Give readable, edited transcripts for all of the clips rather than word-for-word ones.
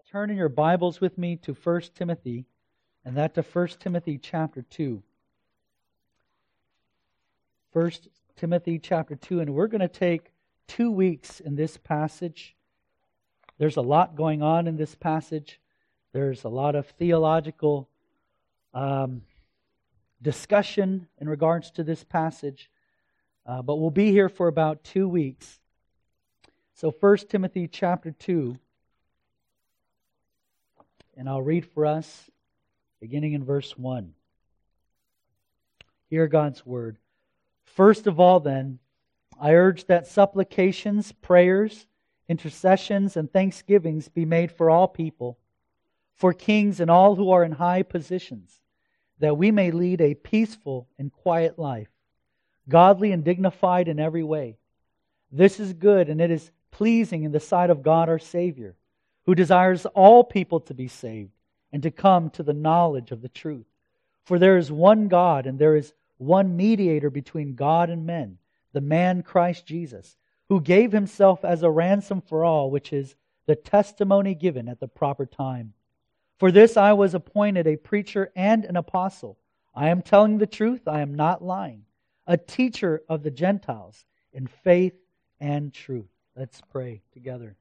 turn in your Bibles with me to 1 Timothy, and that to 1 Timothy chapter 2. 1 Timothy chapter 2, and we're going to take 2 weeks in this passage. There's a lot going on in this passage. There's a lot of theological discussion in regards to this passage. But we'll be here for about 2 weeks. So 1 Timothy chapter 2, and I'll read for us, beginning in verse 1. Hear God's word. First of all, then, I urge that supplications, prayers, intercessions, and thanksgivings be made for all people, for kings and all who are in high positions, that we may lead a peaceful and quiet life, godly and dignified in every way. This is good, and it is pleasing in the sight of God our Savior, who desires all people to be saved and to come to the knowledge of the truth. For there is one God, and there is one mediator between God and men, the man Christ Jesus, who gave Himself as a ransom for all, which is the testimony given at the proper time. For this I was appointed a preacher and an apostle. I am telling the truth, I am not lying. A teacher of the Gentiles in faith and truth. Let's pray together.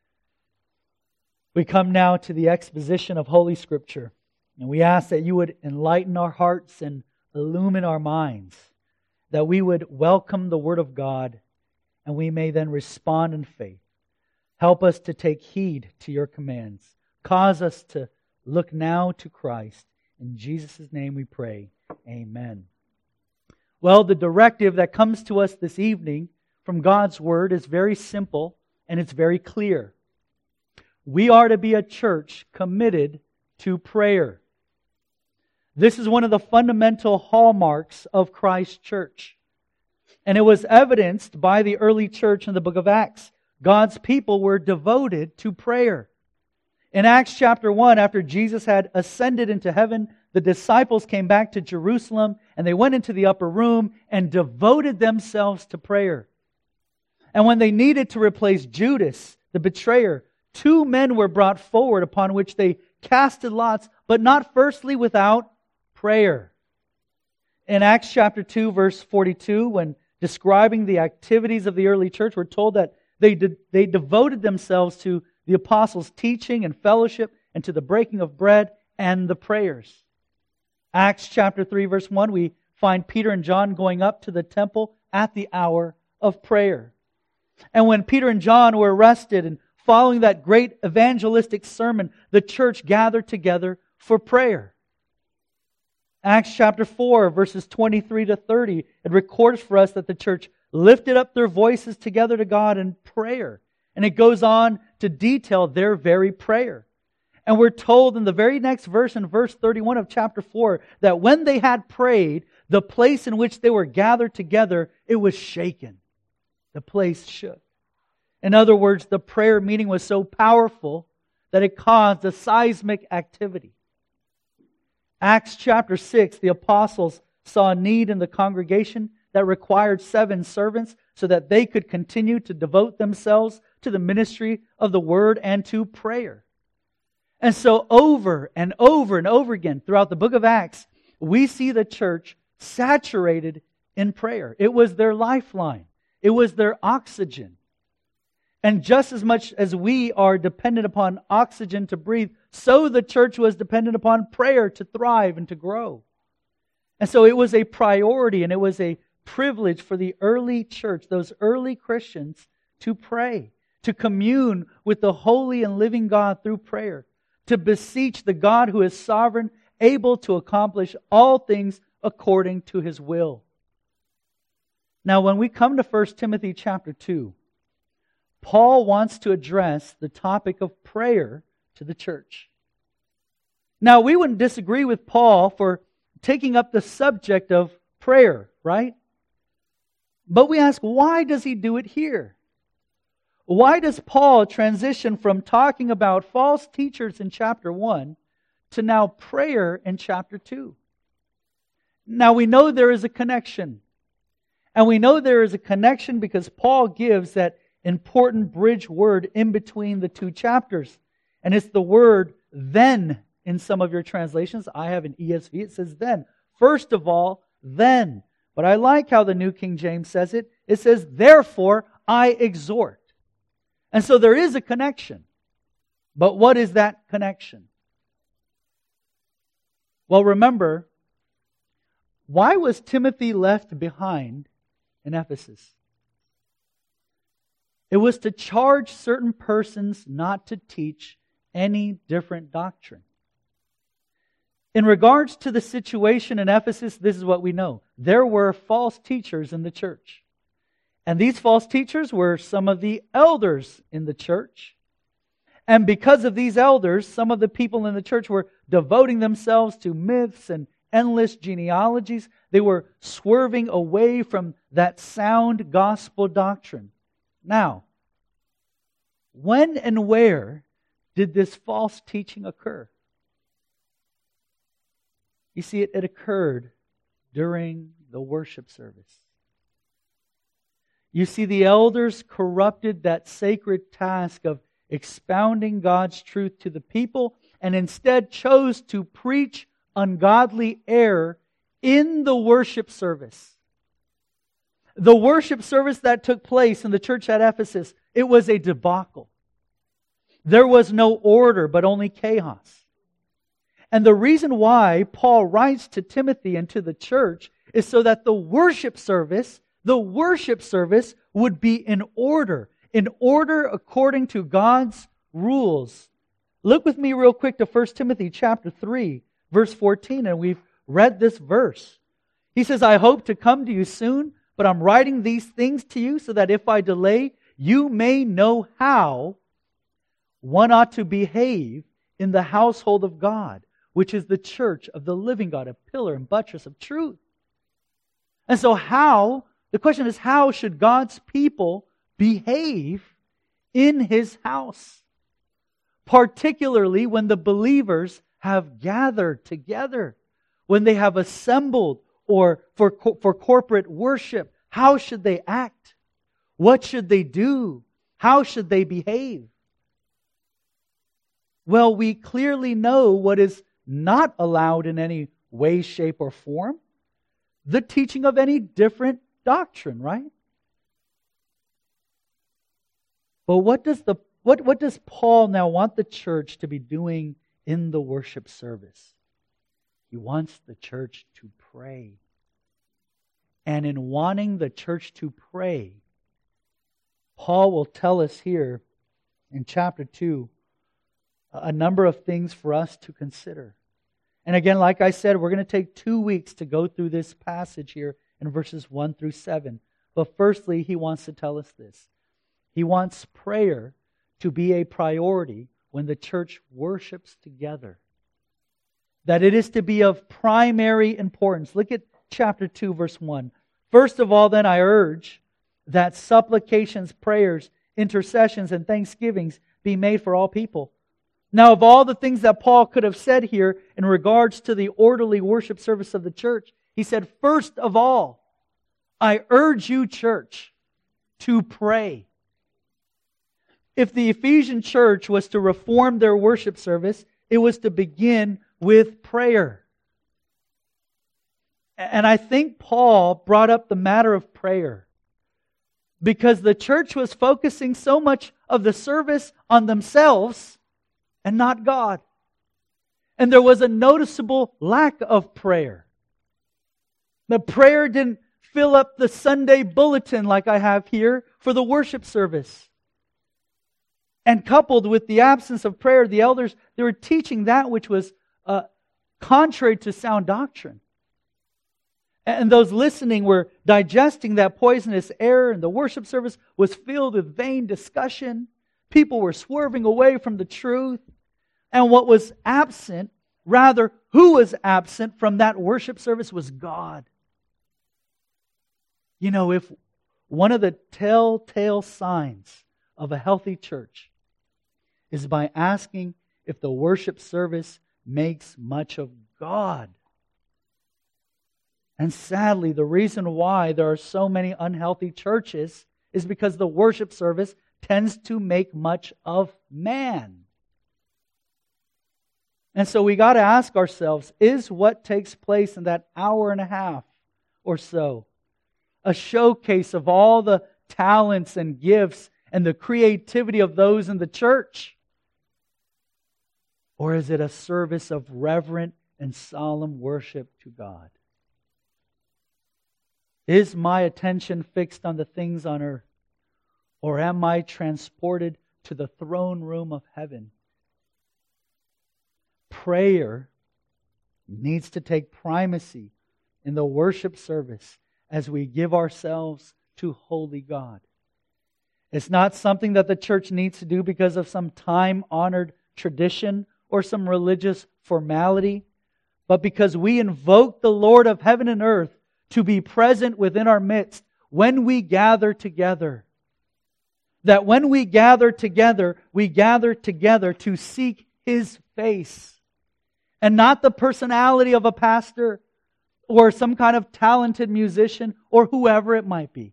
We come now to the exposition of Holy Scripture, and we ask that You would enlighten our hearts and illumine our minds, that we would welcome the Word of God, and we may then respond in faith. Help us to take heed to Your commands. Cause us to look now to Christ. In Jesus' name we pray. Amen. Well, the directive that comes to us this evening from God's Word is very simple and it's very clear. We are to be a church committed to prayer. This is one of the fundamental hallmarks of Christ's church. And it was evidenced by the early church in the book of Acts. God's people were devoted to prayer. In Acts chapter 1, after Jesus had ascended into heaven, the disciples came back to Jerusalem and they went into the upper room and devoted themselves to prayer. And when they needed to replace Judas, the betrayer, 2 men were brought forward upon which they casted lots, but not firstly without prayer. In Acts chapter 2, verse 42, when describing the activities of the early church, we're told that they devoted themselves to the apostles' teaching and fellowship, and to the breaking of bread and the prayers. Acts chapter 3, verse 1, we find Peter and John going up to the temple at the hour of prayer. And when Peter and John were arrested, and following that great evangelistic sermon, the church gathered together for prayer. Acts chapter 4, verses 23 to 30, it records for us that the church lifted up their voices together to God in prayer. And it goes on to detail their very prayer. And we're told in the very next verse, in verse 31 of chapter 4, that when they had prayed, the place in which they were gathered together, it was shaken. The place shook. In other words, the prayer meeting was so powerful that it caused a seismic activity. Acts chapter 6, the apostles saw a need in the congregation that required 7 servants so that they could continue to devote themselves to the ministry of the Word and to prayer. And so over and over and over again throughout the book of Acts, we see the church saturated in prayer. It was their lifeline. It was their oxygen. And just as much as we are dependent upon oxygen to breathe, so the church was dependent upon prayer to thrive and to grow. And so it was a priority and it was a privilege for the early church, those early Christians, to pray, to commune with the holy and living God through prayer, to beseech the God who is sovereign, able to accomplish all things according to His will. Now, when we come to 1 Timothy chapter 2, Paul wants to address the topic of prayer to the church. Now, we wouldn't disagree with Paul for taking up the subject of prayer, right? But we ask, why does he do it here? Why does Paul transition from talking about false teachers in chapter 1 to now prayer in chapter 2? Now we know there is a connection. And we know there is a connection because Paul gives that important bridge word in between the 2 chapters. And it's the word then in some of your translations. I have an ESV, it says then. First of all, then. But I like how the New King James says it. It says, therefore, I exhort. And so there is a connection. But what is that connection? Well, remember, why was Timothy left behind in Ephesus? It was to charge certain persons not to teach any different doctrine. In regards to the situation in Ephesus, this is what we know. There were false teachers in the church. And these false teachers were some of the elders in the church. And because of these elders, some of the people in the church were devoting themselves to myths and endless genealogies. They were swerving away from that sound gospel doctrine. Now, when and where did this false teaching occur? You see, it occurred during the worship service. You see, the elders corrupted that sacred task of expounding God's truth to the people and instead chose to preach ungodly error in the worship service. The worship service that took place in the church at Ephesus, it was a debacle. There was no order, but only chaos. And the reason why Paul writes to Timothy and to the church is so that the worship service would be in order according to God's rules. Look with me real quick to 1 Timothy chapter 3, verse 14, and we've read this verse. He says, I hope to come to you soon, but I'm writing these things to you so that if I delay, you may know how one ought to behave in the household of God, which is the church of the living God, a pillar and buttress of truth. And so the question is, how should God's people behave in His house? Particularly when the believers have gathered together, when they have assembled or for corporate worship. How should they act? What should they do? How should they behave? Well, we clearly know what is not allowed in any way, shape, or form. The teaching of any different doctrine, right? But what does Paul now want the church to be doing in the worship service? He wants the church to pray. And in wanting the church to pray, Paul will tell us here in chapter 2 a number of things for us to consider. And again, like I said, we're going to take 2 weeks to go through this passage here in verses 1 through 7. But firstly, he wants to tell us this. He wants prayer to be a priority when the church worships together. That it is to be of primary importance. Look at chapter 2, verse 1. First of all, then, I urge that supplications, prayers, intercessions, and thanksgivings be made for all people. Now, of all the things that Paul could have said here in regards to the orderly worship service of the church, he said, first of all, I urge you, church, to pray. If the Ephesian church was to reform their worship service, it was to begin with prayer. And I think Paul brought up the matter of prayer because the church was focusing so much of the service on themselves and not God. And there was a noticeable lack of prayer. The prayer didn't fill up the Sunday bulletin like I have here for the worship service. And coupled with the absence of prayer, the elders, they were teaching that which was contrary to sound doctrine. And those listening were digesting that poisonous error, and the worship service was filled with vain discussion. People were swerving away from the truth. And what was absent, rather, who was absent from that worship service was God. You know, if one of the telltale signs of a healthy church is by asking if the worship service makes much of God. And sadly, the reason why there are so many unhealthy churches is because the worship service tends to make much of man. And so we got to ask ourselves, is what takes place in that hour and a half or so a showcase of all the talents and gifts and the creativity of those in the church? Or is it a service of reverent and solemn worship to God? Is my attention fixed on the things on earth? Or am I transported to the throne room of heaven? Prayer needs to take primacy in the worship service as we give ourselves to holy God. It's not something that the church needs to do because of some time-honored tradition or some religious formality, but because we invoke the Lord of heaven and earth to be present within our midst when we gather together. That when we gather together to seek His face. And not the personality of a pastor or some kind of talented musician or whoever it might be.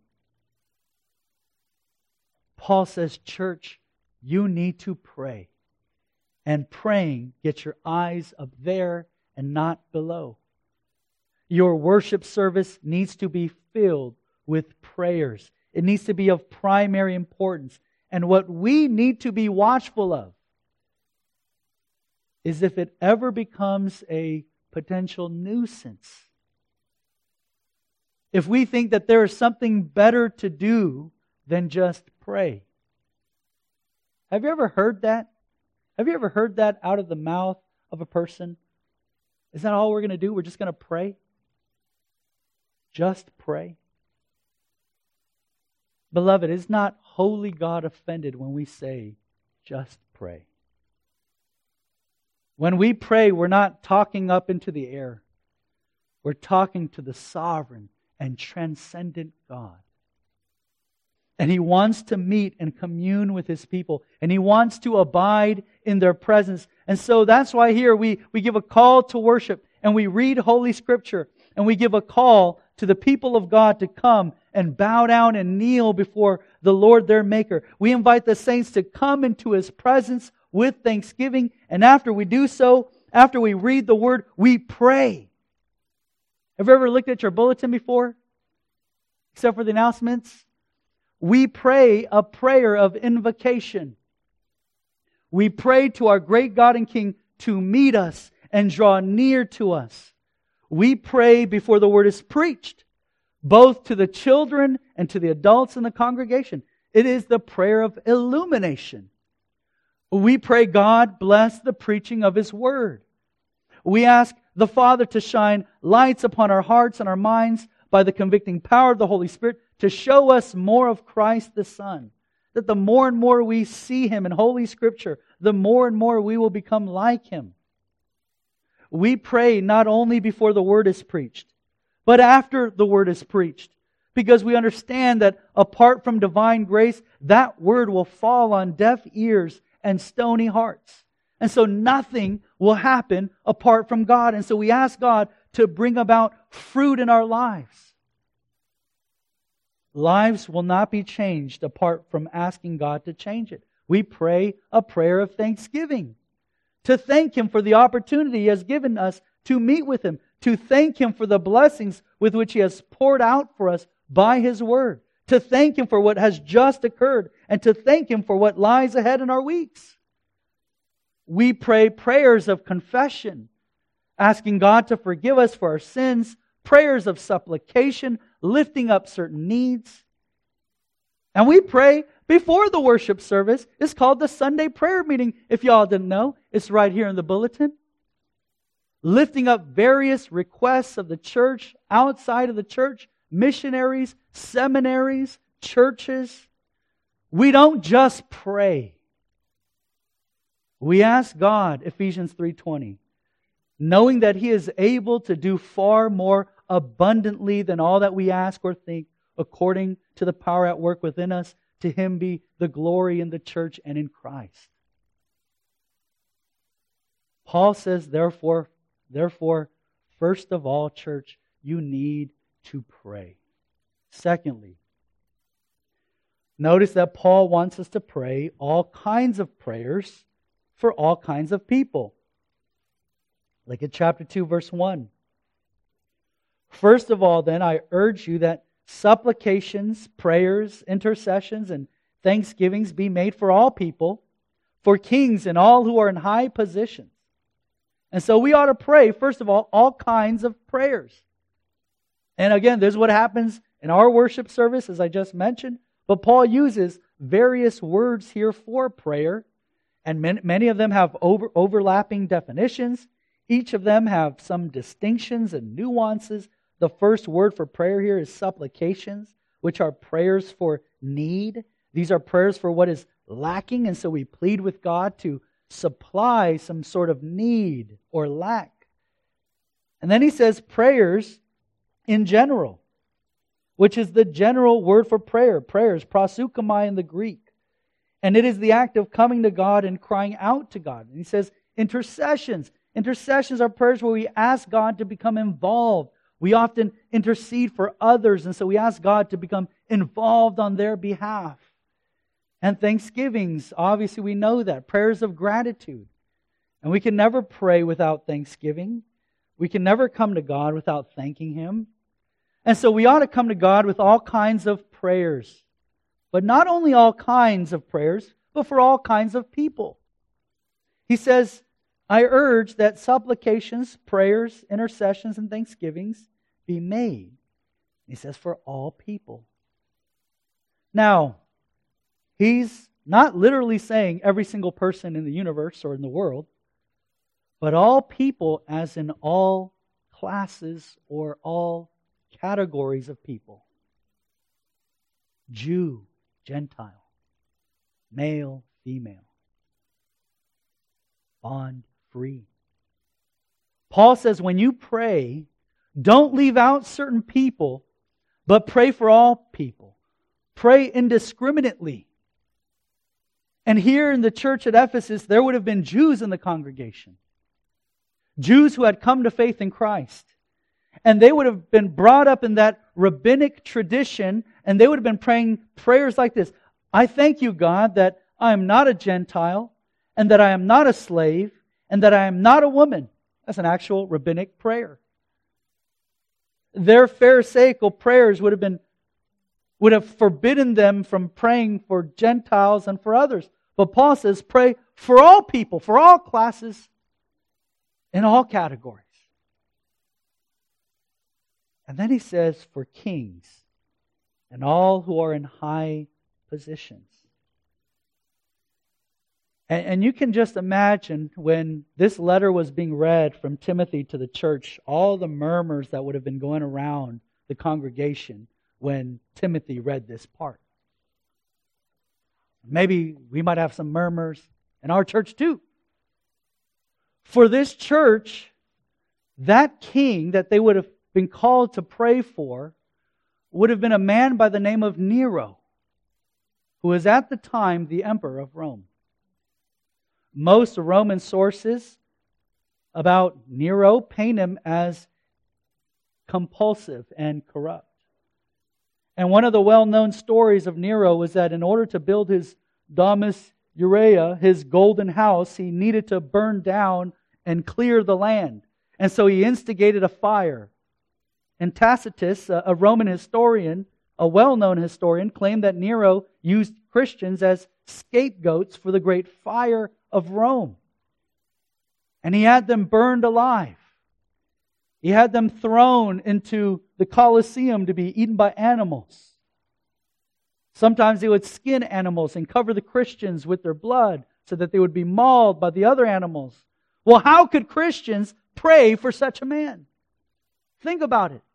Paul says, church, you need to pray. And praying, get your eyes up there and not below. Your worship service needs to be filled with prayers. It needs to be of primary importance. And what we need to be watchful of is if it ever becomes a potential nuisance. If we think that there is something better to do than just pray. Have you ever heard that? Have you ever heard that out of the mouth of a person? Is that all we're going to do? We're just going to pray? Just pray? Beloved, is not holy God offended when we say, just pray? When we pray, we're not talking up into the air. We're talking to the sovereign and transcendent God. And He wants to meet and commune with His people. And He wants to abide in their presence. And so that's why here we give a call to worship. And we read Holy Scripture. And we give a call to the people of God to come and bow down and kneel before the Lord their Maker. We invite the saints to come into His presence with thanksgiving. And after we do so, after we read the Word, we pray. Have you ever looked at your bulletin before? Except for the announcements? We pray a prayer of invocation. We pray to our great God and King to meet us and draw near to us. We pray before the Word is preached, both to the children and to the adults in the congregation. It is the prayer of illumination. We pray God bless the preaching of His Word. We ask the Father to shine lights upon our hearts and our minds by the convicting power of the Holy Spirit to show us more of Christ the Son. That the more and more we see Him in Holy Scripture, the more and more we will become like Him. We pray not only before the Word is preached, but after the Word is preached. Because we understand that apart from divine grace, that Word will fall on deaf ears and stony hearts. And so nothing will happen apart from God. And so we ask God to bring about fruit in our lives. Lives will not be changed apart from asking God to change it. We pray a prayer of thanksgiving. To thank Him for the opportunity He has given us to meet with Him. To thank Him for the blessings with which He has poured out for us by His Word. To thank Him for what has just occurred. And to thank Him for what lies ahead in our weeks. We pray prayers of confession, asking God to forgive us for our sins, prayers of supplication, lifting up certain needs. And we pray before the worship service. It's called the Sunday prayer meeting. If y'all didn't know, it's right here in the bulletin. Lifting up various requests of the church, outside of the church, missionaries, seminaries, churches. We don't just pray. We ask God, Ephesians 3:20, knowing that He is able to do far more abundantly than all that we ask or think, according to the power at work within us. To Him be the glory in the church and in Christ. Paul says, therefore, first of all, church, you need to pray. Secondly, notice that Paul wants us to pray all kinds of prayers for all kinds of people. Look at chapter 2, verse 1. First of all, then, I urge you that supplications, prayers, intercessions, and thanksgivings be made for all people, for kings and all who are in high positions. And so we ought to pray, first of all kinds of prayers. And again, this is what happens in our worship service, as I just mentioned. But Paul uses various words here for prayer, and many of them have overlapping definitions. Each of them have some distinctions and nuances. The first word for prayer here is supplications, which are prayers for need. These are prayers for what is lacking, and so we plead with God to supply some sort of need or lack. And then he says prayers in general, which is the general word for prayer. Prayer is proseuchomai in the Greek. And it is the act of coming to God and crying out to God. And he says intercessions. Intercessions are prayers where we ask God to become involved. We often intercede for others, and so we ask God to become involved on their behalf. And thanksgivings, obviously we know that. Prayers of gratitude. And we can never pray without thanksgiving. We can never come to God without thanking Him. And so we ought to come to God with all kinds of prayers. But not only all kinds of prayers, but for all kinds of people. He says, I urge that supplications, prayers, intercessions, and thanksgivings be made. He says, for all people. Now, he's not literally saying every single person in the universe or in the world, but all people as in all classes or all categories of people. Jew, Gentile, male, female, bond, free. Paul says when you pray, don't leave out certain people, but pray for all people. Pray indiscriminately. And here in the church at Ephesus, there would have been Jews in the congregation. Jews who had come to faith in Christ. And they would have been brought up in that rabbinic tradition, and they would have been praying prayers like this. I thank you, God, that I am not a Gentile, and that I am not a slave, and that I am not a woman. That's an actual rabbinic prayer. Their Pharisaical prayers would have forbidden them from praying for Gentiles and for others. But Paul says, pray for all people, for all classes, in all categories. And then he says, for kings and all who are in high positions. And you can just imagine when this letter was being read from Timothy to the church, all the murmurs that would have been going around the congregation when Timothy read this part. Maybe we might have some murmurs in our church too. For this church, that king that they would have been called to pray for would have been a man by the name of Nero, who was at the time the emperor of Rome. Most Roman sources about Nero paint him as compulsive and corrupt. And one of the well-known stories of Nero was that in order to build his Domus Aurea, his golden house, he needed to burn down and clear the land. And so he instigated a fire. And Tacitus, a Roman historian, a well-known historian, claimed that Nero used Christians as scapegoats for the great fire of Rome. And he had them burned alive. He had them thrown into the Colosseum to be eaten by animals. Sometimes they would skin animals and cover the Christians with their blood so that they would be mauled by the other animals. Well, how could Christians pray for such a man? Think about it.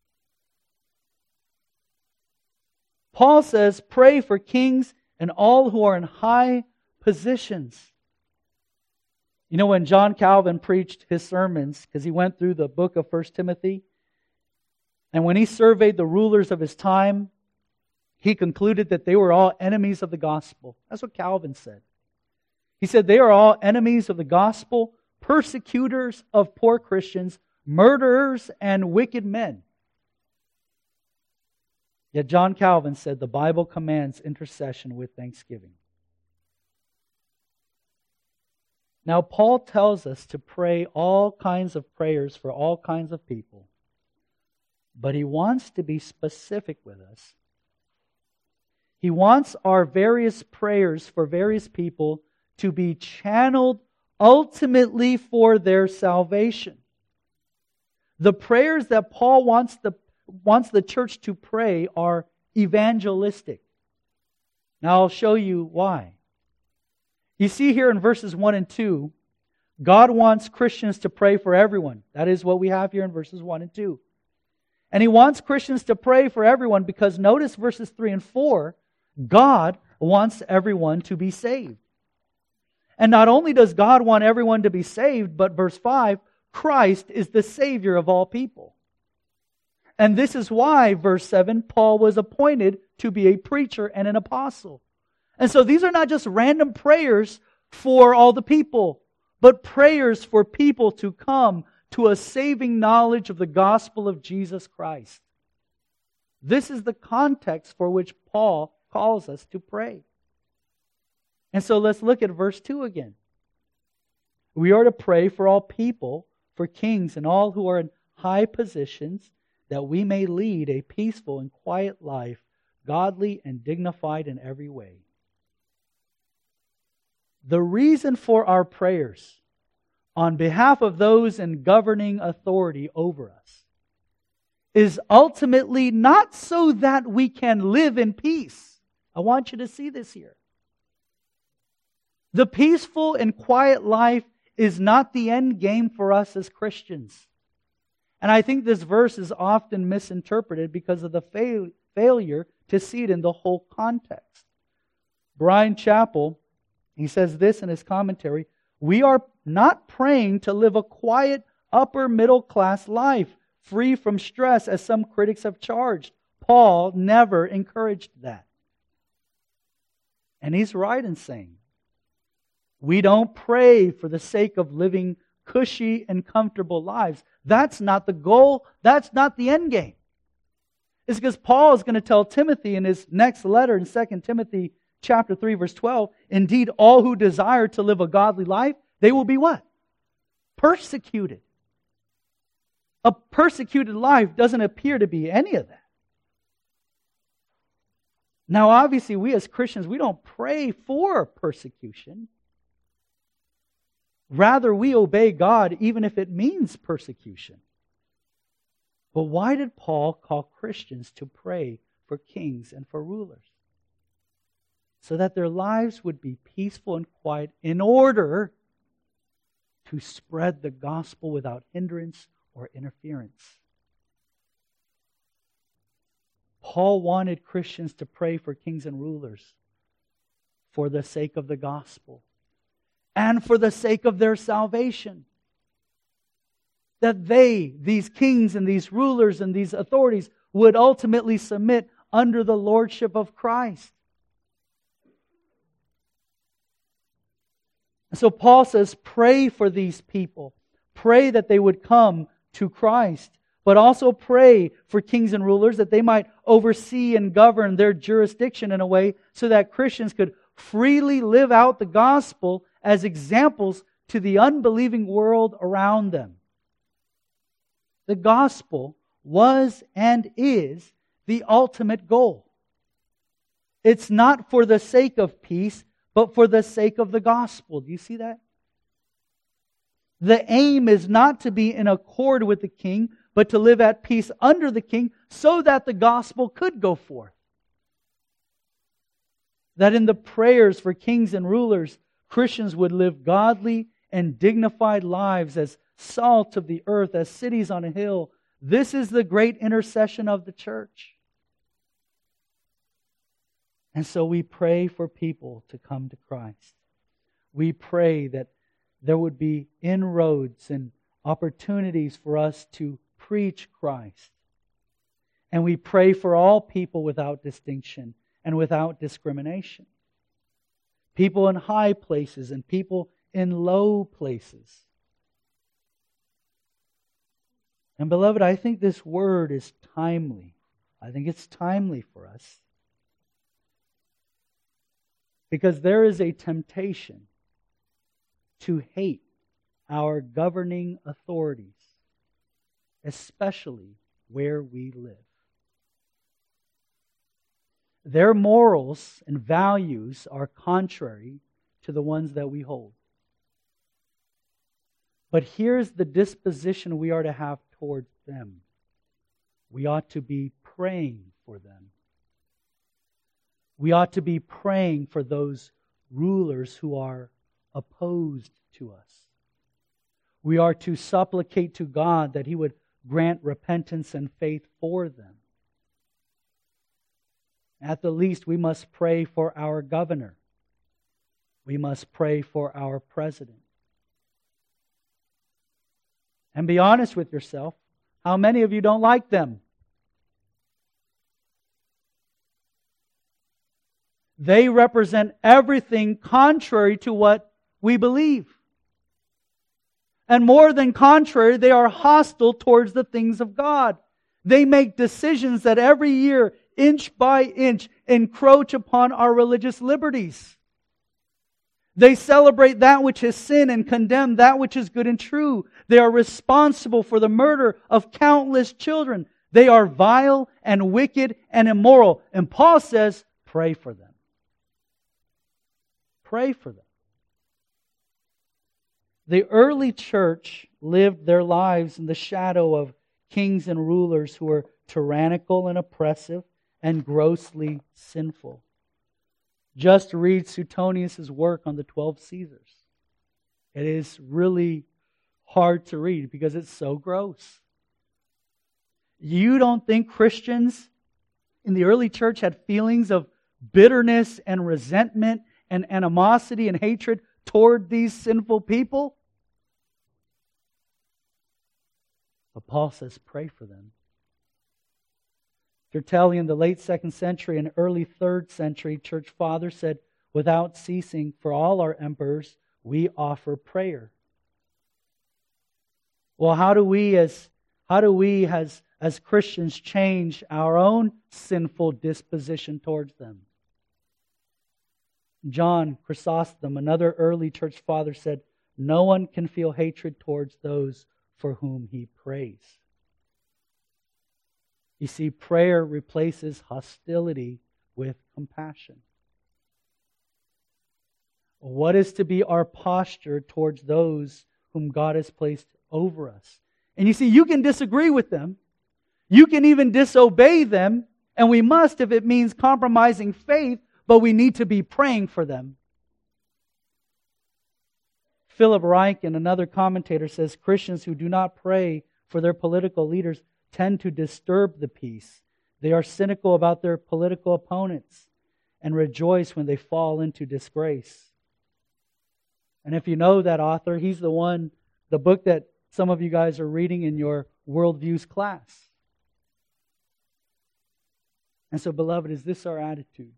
Paul says, pray for kings and all who are in high positions. You know, when John Calvin preached his sermons, because he went through the book of 1 Timothy, and when he surveyed the rulers of his time, he concluded that they were all enemies of the gospel. That's what Calvin said. He said they are all enemies of the gospel, persecutors of poor Christians, murderers and wicked men. Yet John Calvin said the Bible commands intercession with thanksgiving. Now, Paul tells us to pray all kinds of prayers for all kinds of people, but he wants to be specific with us. He wants our various prayers for various people to be channeled ultimately for their salvation. The prayers that Paul wants the church to pray are evangelistic. Now I'll show you why. You see here in verses 1 and 2, God wants Christians to pray for everyone. That is what we have here in verses 1 and 2. And He wants Christians to pray for everyone because notice verses 3 and 4, God wants everyone to be saved. And not only does God want everyone to be saved, but verse 5, Christ is the Savior of all people. And this is why, verse 7, Paul was appointed to be a preacher and an apostle. And so these are not just random prayers for all the people, but prayers for people to come to a saving knowledge of the gospel of Jesus Christ. This is the context for which Paul calls us to pray. And so let's look at verse 2 again. We are to pray for all people, for kings and all who are in high positions, that we may lead a peaceful and quiet life, godly and dignified in every way. The reason for our prayers on behalf of those in governing authority over us is ultimately not so that we can live in peace. I want you to see this here. The peaceful and quiet life is not the end game for us as Christians. And I think this verse is often misinterpreted because of the failure to see it in the whole context. Brian Chappell, he says this in his commentary, we are not praying to live a quiet upper middle class life, free from stress as some critics have charged. Paul never encouraged that. And he's right in saying, we don't pray for the sake of living cushy and comfortable lives. That's not the goal. That's not the end game. It's because Paul is going to tell Timothy in his next letter in 2 Timothy chapter 3, verse 12, indeed, all who desire to live a godly life, they will be what? Persecuted. A persecuted life doesn't appear to be any of that. Now, obviously, we as Christians, we don't pray for persecution. Rather, we obey God even if it means persecution. But why did Paul call Christians to pray for kings and for rulers? So that their lives would be peaceful and quiet in order to spread the gospel without hindrance or interference. Paul wanted Christians to pray for kings and rulers for the sake of the gospel and for the sake of their salvation. That they, these kings and these rulers and these authorities, would ultimately submit under the lordship of Christ. So Paul says, pray for these people. Pray that they would come to Christ. But also pray for kings and rulers that they might oversee and govern their jurisdiction in a way so that Christians could freely live out the gospel as examples to the unbelieving world around them. The gospel was and is the ultimate goal. It's not for the sake of peace, but for the sake of the gospel. Do you see that? The aim is not to be in accord with the king, but to live at peace under the king so that the gospel could go forth. That in the prayers for kings and rulers, Christians would live godly and dignified lives as salt of the earth, as cities on a hill. This is the great intercession of the church. And so we pray for people to come to Christ. We pray that there would be inroads and opportunities for us to preach Christ. And we pray for all people without distinction and without discrimination. People in high places and people in low places. And beloved, I think this word is timely. I think it's timely for us. Because there is a temptation to hate our governing authorities, especially where we live. Their morals and values are contrary to the ones that we hold. But here's the disposition we are to have towards them. We ought to be praying for them. We ought to be praying for those rulers who are opposed to us. We are to supplicate to God that He would grant repentance and faith for them. At the least, we must pray for our governor. We must pray for our president. And be honest with yourself. How many of you don't like them? They represent everything contrary to what we believe. And more than contrary, they are hostile towards the things of God. They make decisions that every year, inch by inch, encroach upon our religious liberties. They celebrate that which is sin and condemn that which is good and true. They are responsible for the murder of countless children. They are vile and wicked and immoral. And Paul says, pray for them. Pray for them. The early church lived their lives in the shadow of kings and rulers who were tyrannical and oppressive and grossly sinful. Just read Suetonius' work on the 12 Caesars. It is really hard to read because it's so gross. You don't think Christians in the early church had feelings of bitterness and resentment and animosity and hatred toward these sinful people? But Paul says, pray for them. Tertullian, in the late 2nd century and early 3rd century church father, said, without ceasing, for all our emperors, we offer prayer. Well, how do we as Christians change our own sinful disposition towards them? John Chrysostom, another early church father, said, no one can feel hatred towards those for whom he prays. You see, prayer replaces hostility with compassion. What is to be our posture towards those whom God has placed over us? And you see, you can disagree with them. You can even disobey them. And we must if it means compromising faith, but we need to be praying for them. Philip Ryken, another commentator, says Christians who do not pray for their political leaders tend to disturb the peace. They are cynical about their political opponents and rejoice when they fall into disgrace. And if you know that author, he's the book that some of you guys are reading in your worldviews class. And so, beloved, is this our attitude?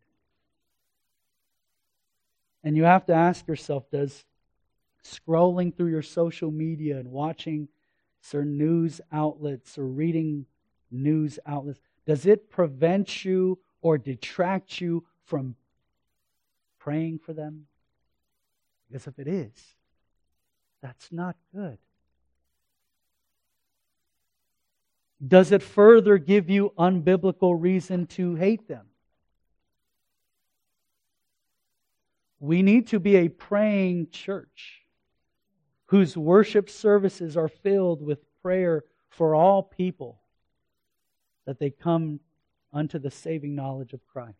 And you have to ask yourself, does scrolling through your social media and watching certain news outlets or reading news outlets, does it prevent you or detract you from praying for them? Because if it is, that's not good. Does it further give you unbiblical reason to hate them? We need to be a praying church whose worship services are filled with prayer for all people, that they come unto the saving knowledge of Christ.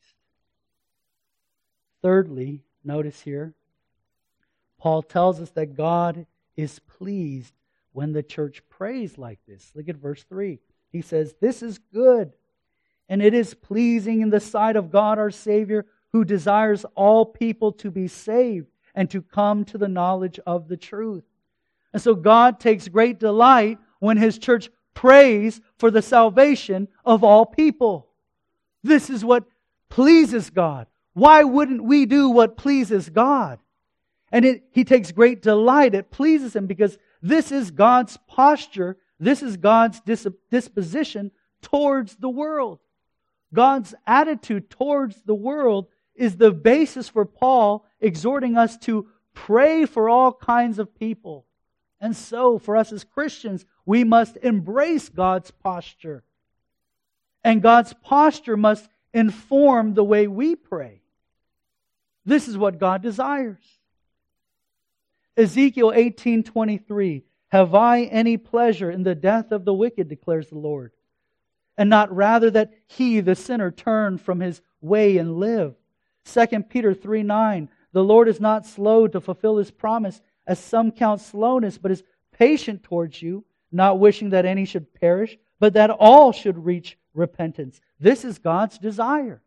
Thirdly, notice here, Paul tells us that God is pleased when the church prays like this. Look at verse 3. He says, this is good, and it is pleasing in the sight of God our Savior, who desires all people to be saved and to come to the knowledge of the truth. And so God takes great delight when His church prays for the salvation of all people. This is what pleases God. Why wouldn't we do what pleases God? And He takes great delight. It pleases Him because this is God's posture. This is God's disposition towards the world. God's attitude towards the world is the basis for Paul exhorting us to pray for all kinds of people. And so, for us as Christians, we must embrace God's posture. And God's posture must inform the way we pray. This is what God desires. Ezekiel 18:23, "Have I any pleasure in the death of the wicked, declares the Lord, and not rather that he, the sinner, turn from his way and live." 2 Peter 3:9, "The Lord is not slow to fulfill His promise, as some count slowness, but is patient towards you, not wishing that any should perish, but that all should reach repentance." This is God's desire.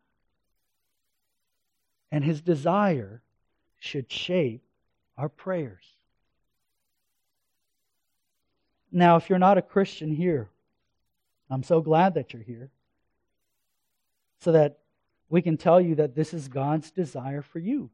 And His desire should shape our prayers. Now, if you're not a Christian here, I'm so glad that you're here, so that we can tell you that this is God's desire for you.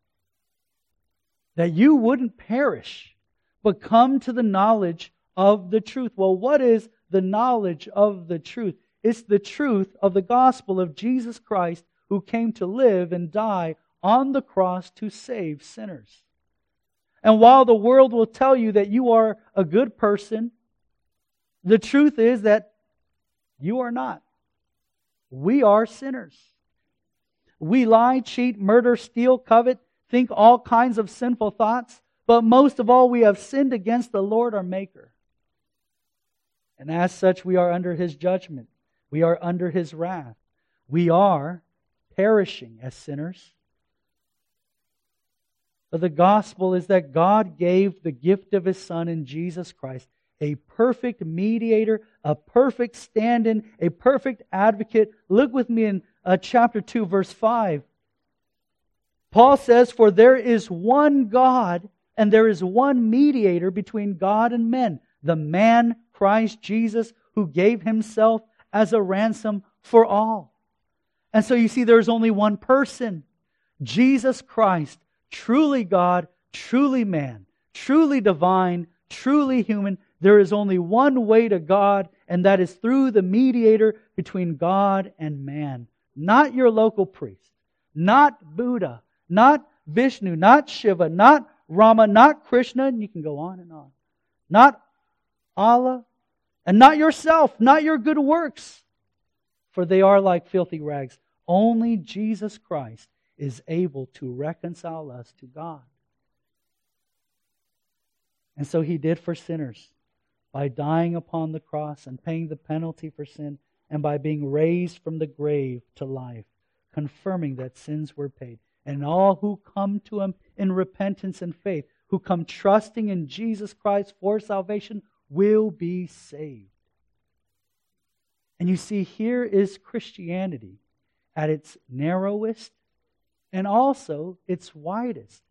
That you wouldn't perish, but come to the knowledge of the truth. Well, what is the knowledge of the truth? It's the truth of the gospel of Jesus Christ, who came to live and die on the cross to save sinners. And while the world will tell you that you are a good person, the truth is that you are not. We are sinners. We lie, cheat, murder, steal, covet, think all kinds of sinful thoughts, but most of all, we have sinned against the Lord our Maker. And as such, we are under His judgment. We are under His wrath. We are perishing as sinners. But the gospel is that God gave the gift of His Son in Jesus Christ, a perfect mediator, a perfect stand-in, a perfect advocate. Look with me in chapter 2, verse 5. Paul says, "For there is one God, and there is one mediator between God and men, the man Christ Jesus, who gave Himself as a ransom for all." And so you see, there's only one person, Jesus Christ, truly God, truly man, truly divine, truly human. There is only one way to God, and that is through the mediator between God and man. Not your local priest, not Buddha, not Vishnu, not Shiva, not Rama, not Krishna, and you can go on and on. Not Allah, and not yourself, not your good works, for they are like filthy rags. Only Jesus Christ is able to reconcile us to God. And so He did for sinners by dying upon the cross and paying the penalty for sin, and by being raised from the grave to life, confirming that sins were paid. And all who come to Him in repentance and faith, who come trusting in Jesus Christ for salvation, will be saved. And you see, here is Christianity at its narrowest and also its widest.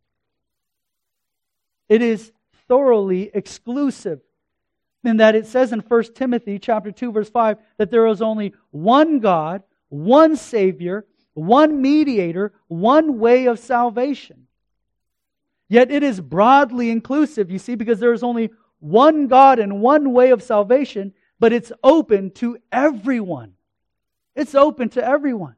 It is thoroughly exclusive, in that it says in 1 Timothy chapter 2, verse 5, that there is only one God, one Savior, one mediator, one way of salvation. Yet it is broadly inclusive, you see, because there is only one God and one way of salvation, but it's open to everyone. It's open to everyone.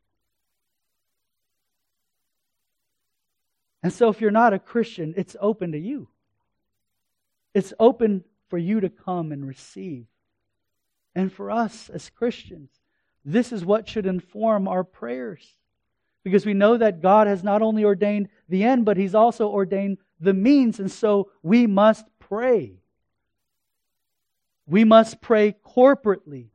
And so if you're not a Christian, it's open to you. It's open for you to come and receive. And for us as Christians, this is what should inform our prayers. Because we know that God has not only ordained the end, but He's also ordained the means. And so we must pray. We must pray corporately.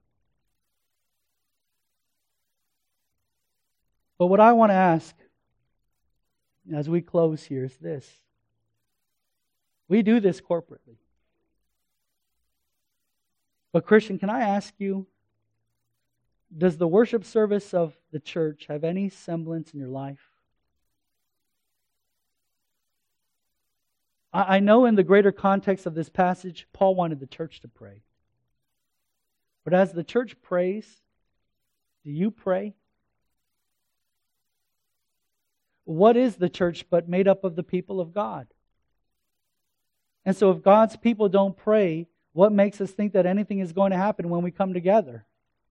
But what I want to ask as we close here is this. We do this corporately. But Christian, can I ask you, does the worship service of the church have any semblance in your life? I know in the greater context of this passage, Paul wanted the church to pray. But as the church prays, do you pray? What is the church but made up of the people of God? And so if God's people don't pray, what makes us think that anything is going to happen when we come together?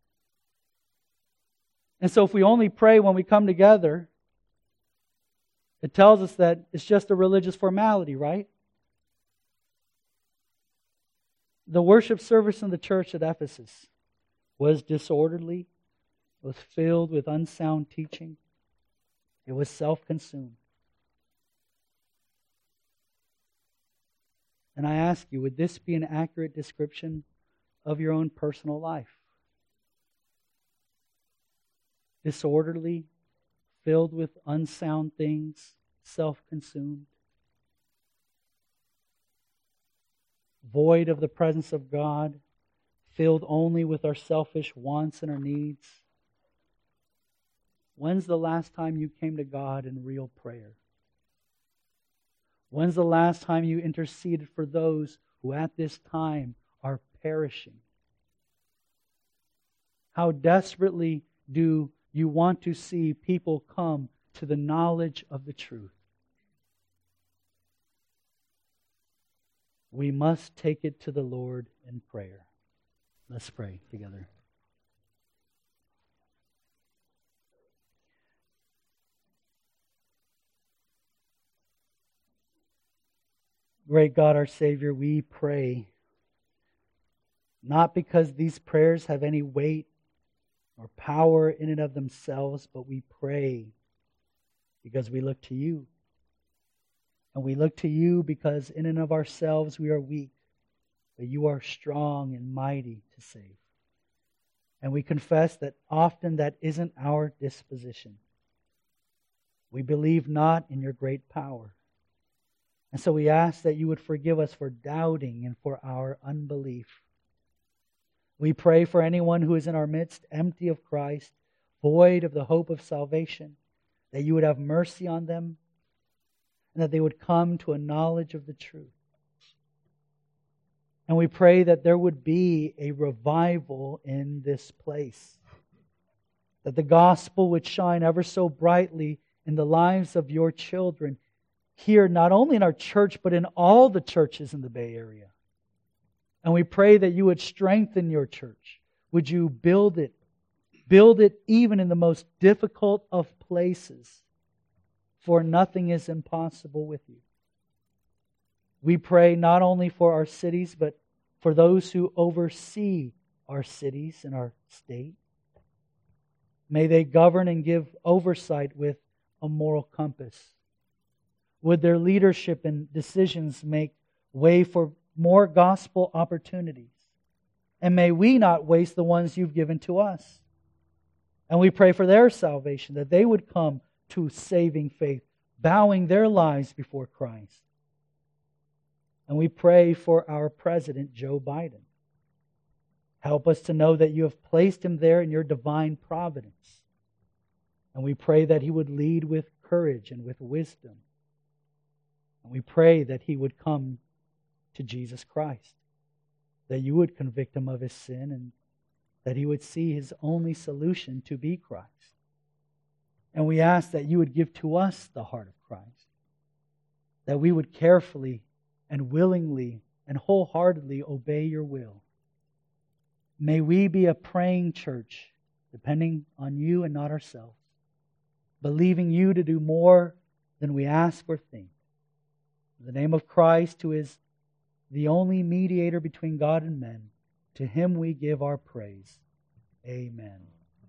And so if we only pray when we come together, It tells us that it's just a religious formality, right? The worship service in the church at Ephesus was disorderly, was filled with unsound teaching. It was self-consumed. And I ask you, would this be an accurate description of your own personal life? Disorderly, filled with unsound things, self-consumed, void of the presence of God, filled only with our selfish wants and our needs. When's the last time you came to God in real prayer? When's the last time you interceded for those who at this time are perishing? How desperately do you want to see people come to the knowledge of the truth? We must take it to the Lord in prayer. Let's pray together. Great God, our Savior, we pray, not because these prayers have any weight or power in and of themselves, but we pray because we look to you. And we look to you because in and of ourselves we are weak, but you are strong and mighty to save. And we confess that often that isn't our disposition. We believe not in your great power. And so we ask that you would forgive us for doubting and for our unbelief. We pray for anyone who is in our midst, empty of Christ, void of the hope of salvation, that you would have mercy on them, and that they would come to a knowledge of the truth. And we pray that there would be a revival in this place, that the gospel would shine ever so brightly in the lives of your children here, not only in our church, but in all the churches in the Bay Area. And we pray that you would strengthen your church. Would you build it? Build it even in the most difficult of places, for nothing is impossible with you. We pray not only for our cities, but for those who oversee our cities and our state. May they govern and give oversight with a moral compass. Would their leadership and decisions make way for more gospel opportunities? And may we not waste the ones you've given to us. And we pray for their salvation, that they would come to saving faith, bowing their lives before Christ. And we pray for our President, Joe Biden. Help us to know that you have placed him there in your divine providence. And we pray that he would lead with courage and with wisdom. And we pray that he would come to Jesus Christ, that you would convict him of his sin, and that he would see his only solution to be Christ. And we ask that you would give to us the heart of Christ, that we would carefully and willingly and wholeheartedly obey your will. May we be a praying church, depending on you and not ourselves, believing you to do more than we ask or think. In the name of Christ, who is the only mediator between God and men, to him we give our praise. Amen.